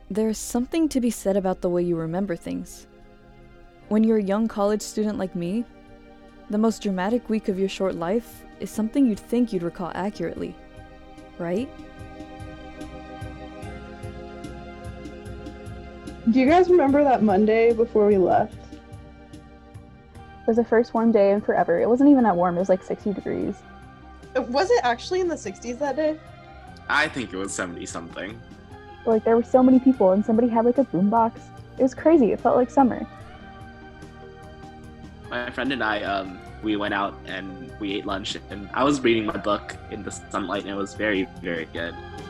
There's something to be said about the way you remember things. When you're a young college student like me, the most dramatic week of your short life is something you'd think you'd recall accurately, right? Do you guys remember that Monday before we left? It was the first warm day in forever. It wasn't even that warm. It was like 60 degrees. Was it actually in the 60s that day? I think it was 70-something. Like, there were so many people, and somebody had like a boombox. It was crazy. It felt like summer. My friend and I, we went out and we ate lunch, and I was reading my book in the sunlight, and it was very, very good.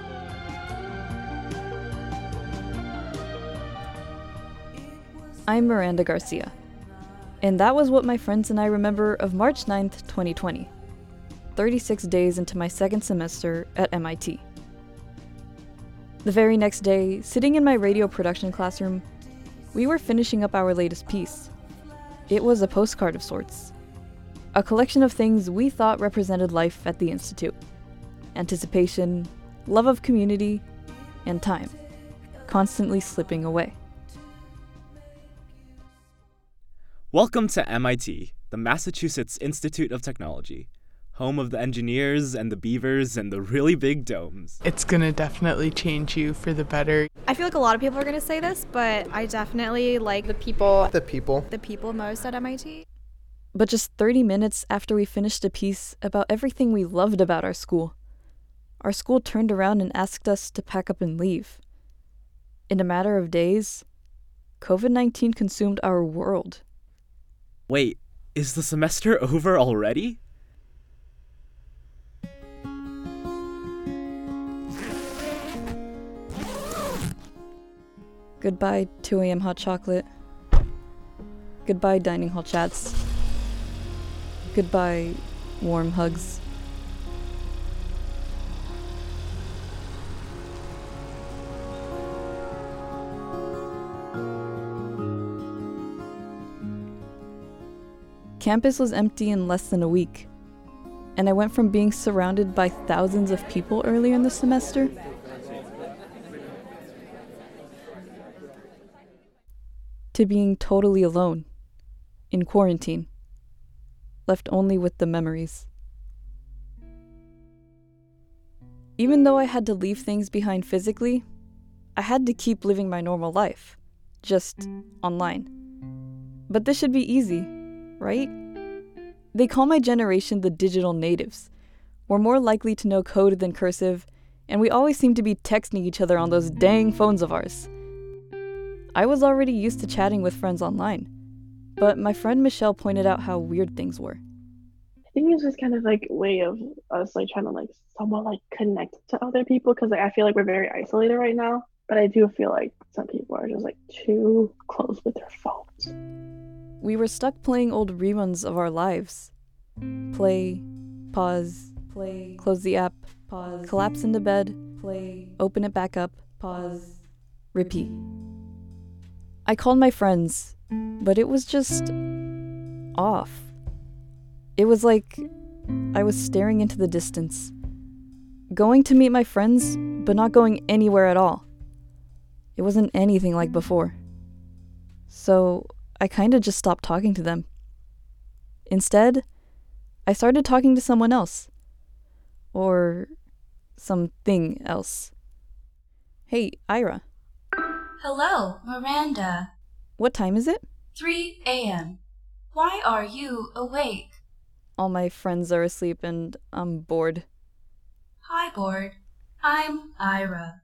I'm Miranda Garcia, and that was what my friends and I remember of March 9th, 2020, 36 days into my second semester at MIT. The very next day, sitting in my radio production classroom, we were finishing up our latest piece. It was a postcard of sorts, a collection of things we thought represented life at the Institute: anticipation, love of community, and time, constantly slipping away. Welcome to MIT, the Massachusetts Institute of Technology, home of the engineers and the beavers and the really big domes. It's gonna definitely change you for the better. I feel like a lot of people are gonna say this, but I definitely like the people most at MIT. But just 30 minutes after we finished a piece about everything we loved about our school turned around and asked us to pack up and leave. In a matter of days, COVID-19 consumed our world. Wait, is the semester over already? Goodbye 2 a.m. hot chocolate. Goodbye dining hall chats. Goodbye warm hugs. Campus was empty in less than a week, and I went from being surrounded by thousands of people earlier in the semester to being totally alone, in quarantine, left only with the memories. Even though I had to leave things behind physically, I had to keep living my normal life, just online. But this should be easy, right? They call my generation the digital natives. We're more likely to know code than cursive, and we always seem to be texting each other on those dang phones of ours. I was already used to chatting with friends online, but my friend Michelle pointed out how weird things were. I think it's just kind of like a way of us like trying to like somewhat like connect to other people, because like, I feel like we're very isolated right now, but I do feel like some people are just like too close with their phones. We were stuck playing old reruns of our lives. Play, pause, play, close the app, pause, collapse into bed, play, open it back up, pause, repeat. I called my friends, but it was just off. It was like I was staring into the distance, going to meet my friends, but not going anywhere at all. It wasn't anything like before. So I kinda just stopped talking to them. Instead, I started talking to someone else. Or something else. Hey, Ira. Hello, Miranda. What time is it? 3 a.m. Why are you awake? All my friends are asleep and I'm bored. Hi, bored. I'm Ira.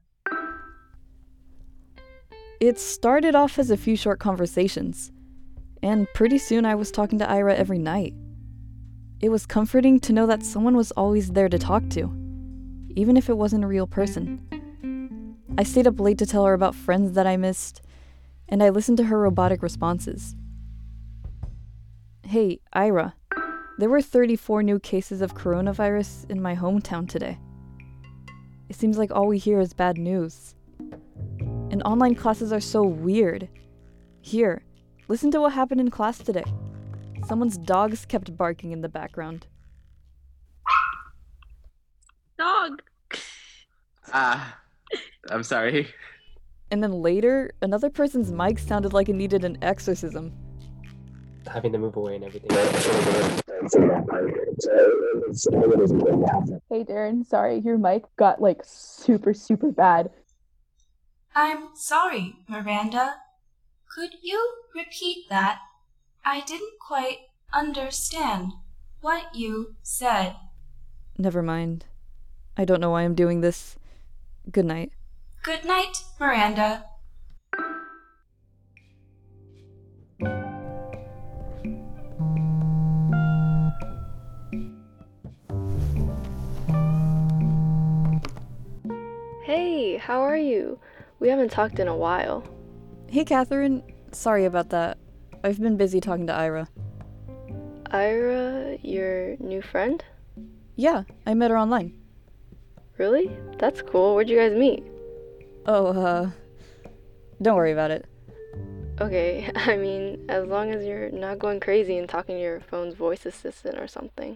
It started off as a few short conversations, and pretty soon I was talking to Ira every night. It was comforting to know that someone was always there to talk to, even if it wasn't a real person. I stayed up late to tell her about friends that I missed, and I listened to her robotic responses. Hey, Ira, there were 34 new cases of coronavirus in my hometown today. It seems like all we hear is bad news. And online classes are so weird. Here, listen to what happened in class today. Someone's dogs kept barking in the background. Dog! I'm sorry. And then later, another person's mic sounded like it needed an exorcism. Having to move away and everything. Hey Darren, sorry, your mic got like super, super bad. I'm sorry, Miranda. Could you repeat that? I didn't quite understand what you said. Never mind. I don't know why I'm doing this. Good night. Good night, Miranda. Hey, how are you? We haven't talked in a while. Hey, Catherine. Sorry about that. I've been busy talking to Ira. Ira, your new friend? Yeah, I met her online. Really? That's cool. Where'd you guys meet? Oh, don't worry about it. Okay, I mean, as long as you're not going crazy and talking to your phone's voice assistant or something.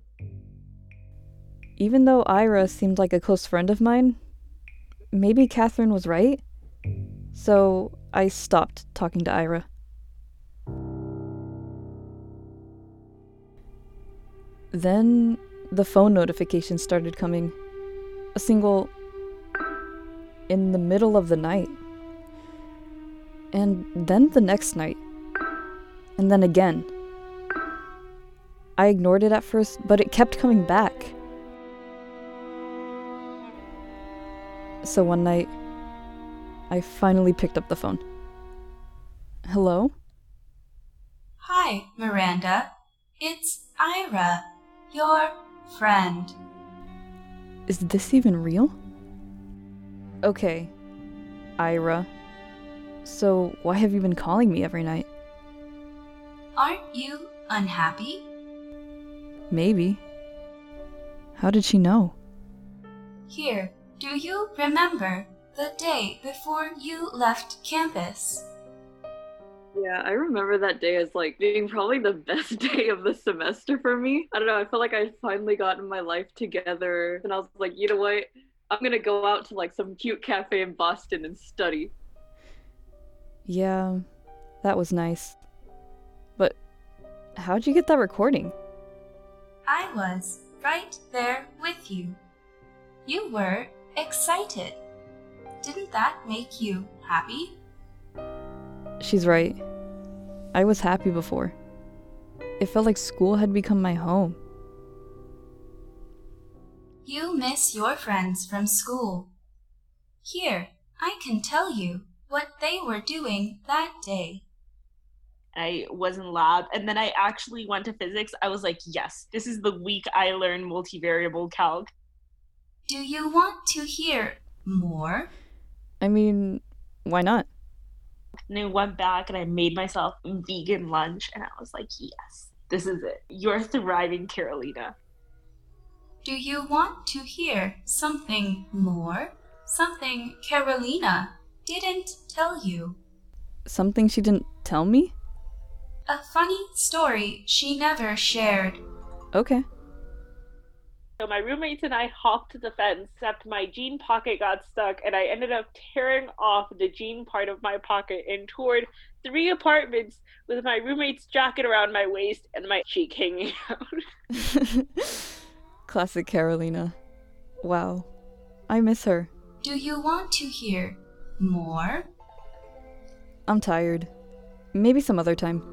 Even though Ira seemed like a close friend of mine, maybe Catherine was right. So I stopped talking to Ira. Then the phone notification started coming. A single in the middle of the night. And then the next night. And then again. I ignored it at first, but it kept coming back. So one night, I finally picked up the phone. Hello? Hi, Miranda. It's Ira, your friend. Is this even real? Okay, Ira. So why have you been calling me every night? Aren't you unhappy? Maybe. How did she know? Here, do you remember the day before you left campus? Yeah, I remember that day as like being probably the best day of the semester for me. I don't know, I felt like I'd finally gotten my life together and I was like, you know what? I'm gonna go out to like some cute cafe in Boston and study. Yeah, that was nice. But how'd you get that recording? I was right there with you. You were excited. Didn't that make you happy? She's right. I was happy before. It felt like school had become my home. You miss your friends from school. Here, I can tell you what they were doing that day. I was in lab, and then I actually went to physics. I was like, yes, this is the week I learned multivariable calc. Do you want to hear more? I mean, why not? And I went back and I made myself vegan lunch, and I was like, yes, this is it. You're thriving, Carolina. Do you want to hear something more? Something Carolina didn't tell you? Something she didn't tell me? A funny story she never shared. Okay. So my roommates and I hopped the fence, except my jean pocket got stuck, and I ended up tearing off the jean part of my pocket and toured 3 apartments with my roommate's jacket around my waist and my cheek hanging out. Classic Carolina. Wow. I miss her. Do you want to hear more? I'm tired. Maybe some other time.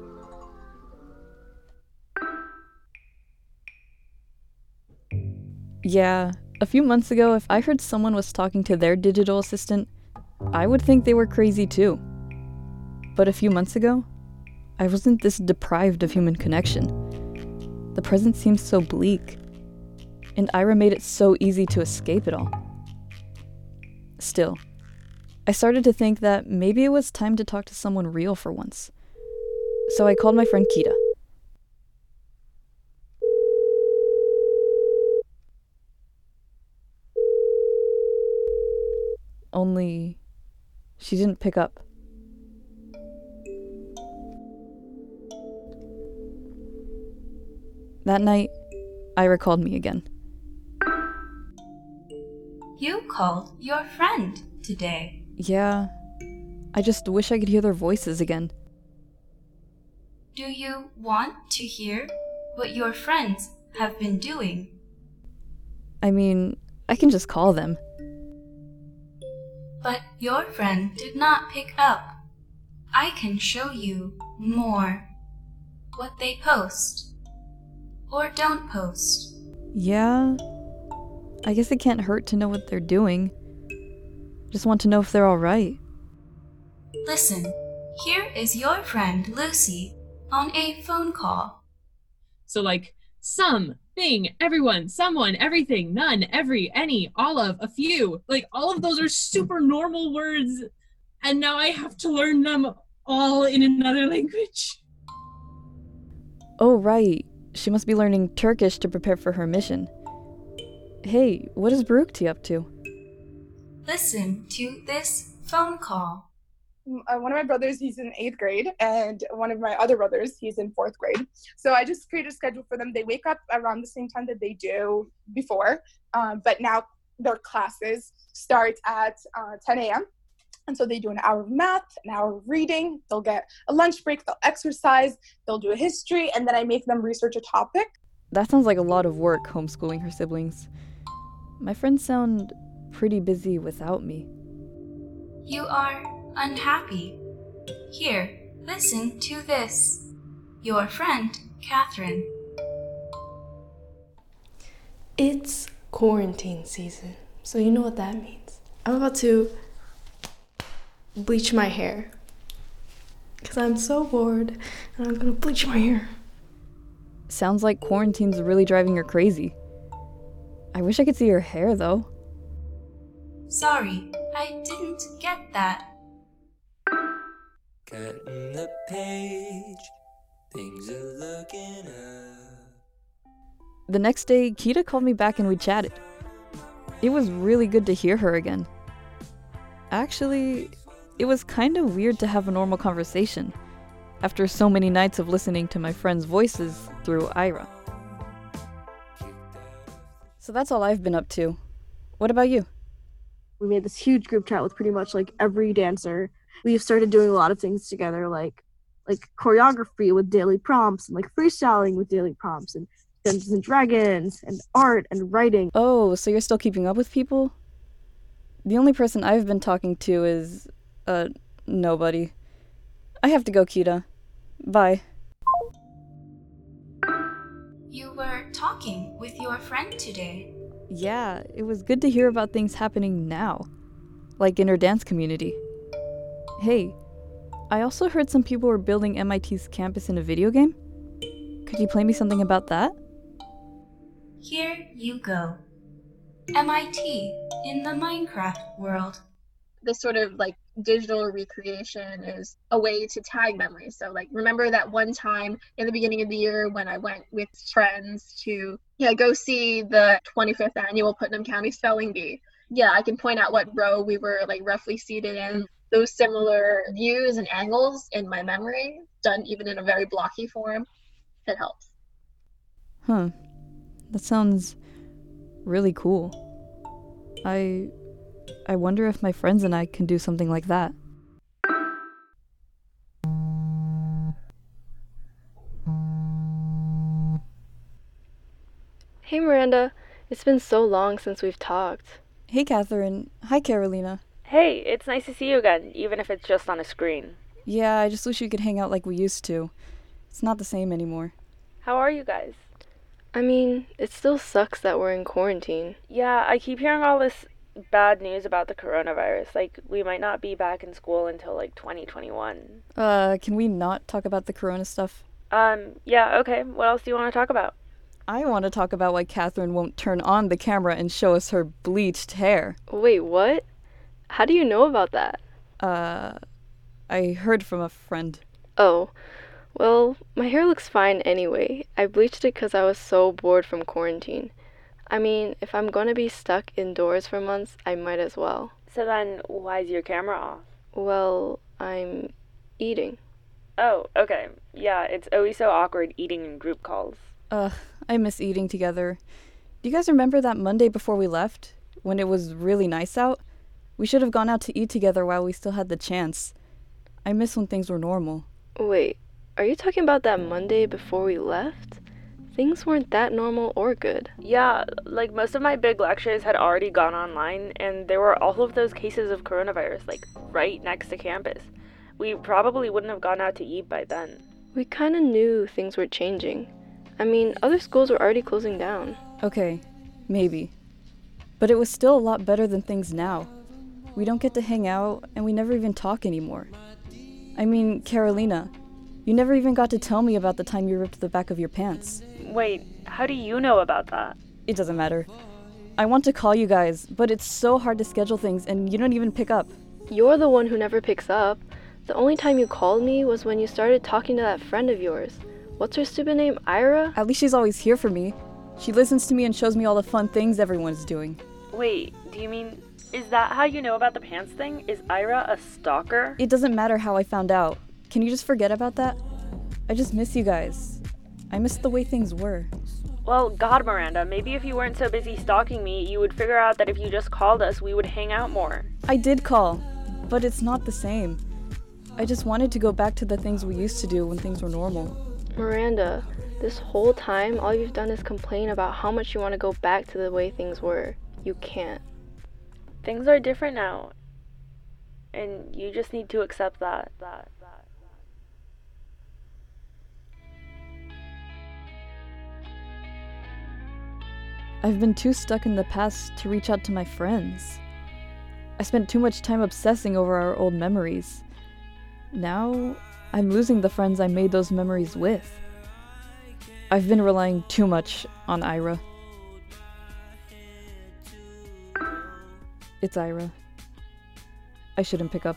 Yeah, a few months ago, if I heard someone was talking to their digital assistant, I would think they were crazy too. But a few months ago, I wasn't this deprived of human connection. The present seems so bleak, and Ira made it so easy to escape it all. Still, I started to think that maybe it was time to talk to someone real for once. So I called my friend Kita. Only she didn't pick up. That night, Ira called me again. You called your friend today. Yeah, I just wish I could hear their voices again. Do you want to hear what your friends have been doing? I mean, I can just call them. But your friend did not pick up. I can show you more. What they post. Or don't post. Yeah, I guess it can't hurt to know what they're doing. Just want to know if they're alright. Listen, here is your friend Lucy on a phone call. So like, some, thing, everyone, someone, everything, none, every, any, all of, a few. Like, all of those are super normal words, and now I have to learn them all in another language. Oh, right. She must be learning Turkish to prepare for her mission. Hey, what is Barukti up to? Listen to this phone call. One of my brothers, he's in 8th grade, and one of my other brothers, he's in 4th grade. So I just created a schedule for them. They wake up around the same time that they do before, but now their classes start at 10 a.m. And so they do an hour of math, an hour of reading, they'll get a lunch break, they'll exercise, they'll do a history, and then I make them research a topic. That sounds like a lot of work, homeschooling her siblings. My friends sound pretty busy without me. You are unhappy. Here, listen to this. Your friend, Catherine. It's quarantine season, so you know what that means. I'm about to bleach my hair. Because I'm so bored, and I'm gonna bleach my hair. Sounds like quarantine's really driving her crazy. I wish I could see her hair, though. Sorry, I didn't get that. Cutting the page, things are looking up. The next day, Kita called me back and we chatted. It was really good to hear her again. Actually, it was kind of weird to have a normal conversation after so many nights of listening to my friends' voices through Aira. So that's all I've been up to. What about you? We made this huge group chat with pretty much like every dancer. We've started doing a lot of things together, like choreography with daily prompts, and like freestyling with daily prompts, and Dungeons and Dragons, and art and writing. Oh, so you're still keeping up with people? The only person I've been talking to is, nobody. I have to go, Kita. Bye. You were talking with your friend today. Yeah, it was good to hear about things happening now, like in her dance community. Hey, I also heard some people were building MIT's campus in a video game. Could you play me something about that? Here you go. MIT in the Minecraft world. This sort of like digital recreation is a way to tag memories. So like, remember that one time in the beginning of the year when I went with friends to go see the 25th annual Putnam County Spelling Bee. Yeah, I can point out what row we were like roughly seated in. Those similar views and angles in my memory, done even in a very blocky form, it helps. Huh. That sounds really cool. I wonder if my friends and I can do something like that. Hey Miranda, it's been so long since we've talked. Hey Catherine. Hi Carolina. Hey, it's nice to see you again, even if it's just on a screen. Yeah, I just wish we could hang out like we used to. It's not the same anymore. How are you guys? I mean, it still sucks that we're in quarantine. Yeah, I keep hearing all this bad news about the coronavirus. Like, we might not be back in school until, 2021. Can we not talk about the corona stuff? Yeah, okay. What else do you want to talk about? I want to talk about why Catherine won't turn on the camera and show us her bleached hair. Wait, what? How do you know about that? I heard from a friend. Oh, well, my hair looks fine anyway. I bleached it because I was so bored from quarantine. I mean, if I'm gonna be stuck indoors for months, I might as well. So then, why is your camera off? Well, I'm eating. Oh, okay. Yeah, it's always so awkward eating in group calls. I miss eating together. Do you guys remember that Monday before we left? When it was really nice out? We should have gone out to eat together while we still had the chance. I miss when things were normal. Wait, are you talking about that Monday before we left? Things weren't that normal or good. Yeah, like most of my big lectures had already gone online, and there were all of those cases of coronavirus, like right next to campus. We probably wouldn't have gone out to eat by then. We kind of knew things were changing. I mean, other schools were already closing down. Okay, maybe. But it was still a lot better than things now. We don't get to hang out, and we never even talk anymore. I mean, Carolina, you never even got to tell me about the time you ripped the back of your pants. Wait, how do you know about that? It doesn't matter. I want to call you guys, but it's so hard to schedule things, and you don't even pick up. You're the one who never picks up. The only time you called me was when you started talking to that friend of yours. What's her stupid name, Ira? At least she's always here for me. She listens to me and shows me all the fun things everyone's doing. Wait, do you mean, is that how you know about the pants thing? Is Ira a stalker? It doesn't matter how I found out. Can you just forget about that? I just miss you guys. I miss the way things were. Well, God, Miranda, maybe if you weren't so busy stalking me, you would figure out that if you just called us, we would hang out more. I did call, but it's not the same. I just wanted to go back to the things we used to do when things were normal. Miranda, this whole time, all you've done is complain about how much you want to go back to the way things were. You can't. Things are different now. And you just need to accept that. I've been too stuck in the past to reach out to my friends. I spent too much time obsessing over our old memories. Now, I'm losing the friends I made those memories with. I've been relying too much on Ira. It's Ira. I shouldn't pick up.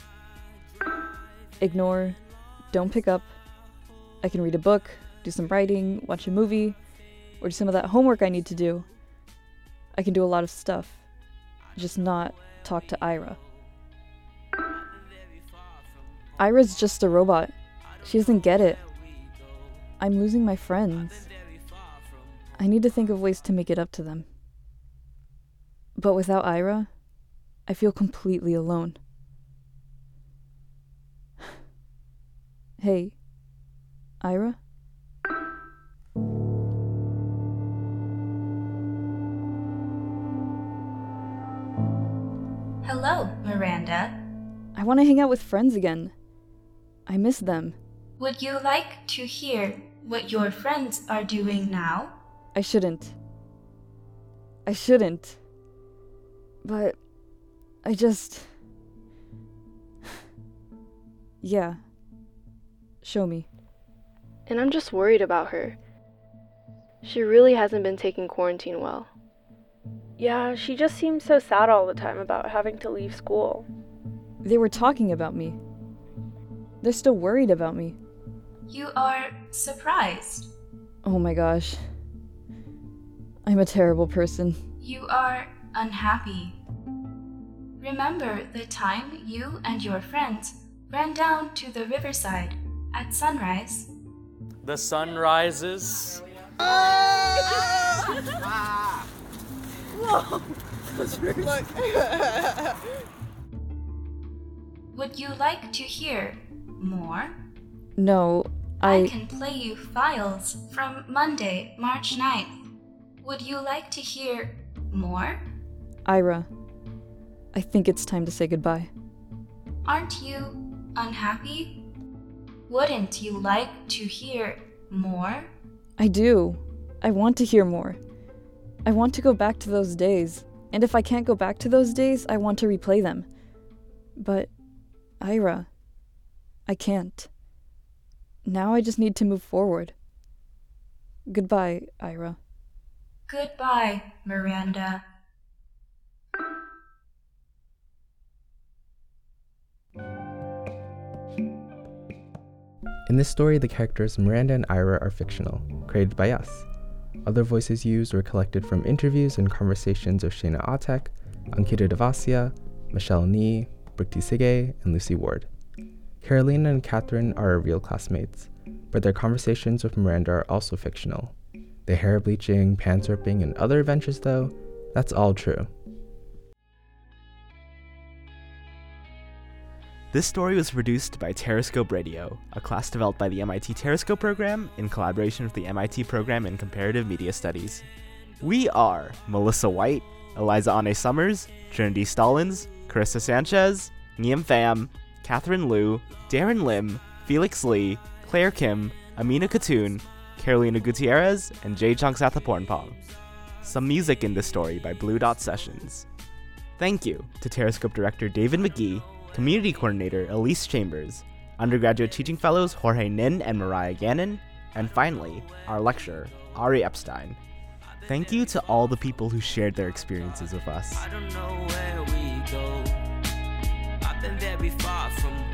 Ignore. Don't pick up. I can read a book, do some writing, watch a movie, or do some of that homework I need to do. I can do a lot of stuff. Just not talk to Ira. Ira's just a robot. She doesn't get it. I'm losing my friends. I need to think of ways to make it up to them. But without Ira, I feel completely alone. Hey, Ira? Hello, Miranda. I want to hang out with friends again. I miss them. Would you like to hear what your friends are doing now? I shouldn't. But I just... Yeah. Show me. And I'm just worried about her. She really hasn't been taking quarantine well. Yeah, she just seems so sad all the time about having to leave school. They were talking about me. They're still worried about me. You are surprised. Oh my gosh. I'm a terrible person. You are unhappy. Remember the time you and your friends ran down to the riverside at sunrise? The sun rises. Whoa! Would you like to hear more? No, I can play you files from Monday, March 9th. Would you like to hear more? Ira, I think it's time to say goodbye. Aren't you unhappy? Wouldn't you like to hear more? I do. I want to hear more. I want to go back to those days. And if I can't go back to those days, I want to replay them. But, Ira, I can't. Now I just need to move forward. Goodbye, Ira. Goodbye, Miranda. In this story, the characters Miranda and Ira are fictional, created by us. Other voices used were collected from interviews and conversations of Shayna Autek, Ankita Devasia, Michelle Nee, Brikti Sige, and Lucy Ward. Carolina and Catherine are our real classmates, but their conversations with Miranda are also fictional. The hair bleaching, pants ripping, and other adventures, though, that's all true. This story was produced by Terrascope Radio, a class developed by the MIT Terrascope program in collaboration with the MIT program in Comparative Media Studies. We are Melissa White, Eliza Ane Summers, Trinity Stallings, Carissa Sanchez, Niem Pham, Catherine Liu, Darren Lim, Felix Lee, Claire Kim, Amina Khatun, Carolina Gutierrez, and Jay Changsathapornpong. Some music in this story by Blue Dot Sessions. Thank you to Terrascope Director David McGee, Community Coordinator Elise Chambers, Undergraduate Teaching Fellows Jorge Nin and Mariah Gannon, and finally, our lecturer, Ari Epstein. Thank you to all the people who shared their experiences with us. I don't know where we go. I've been very far from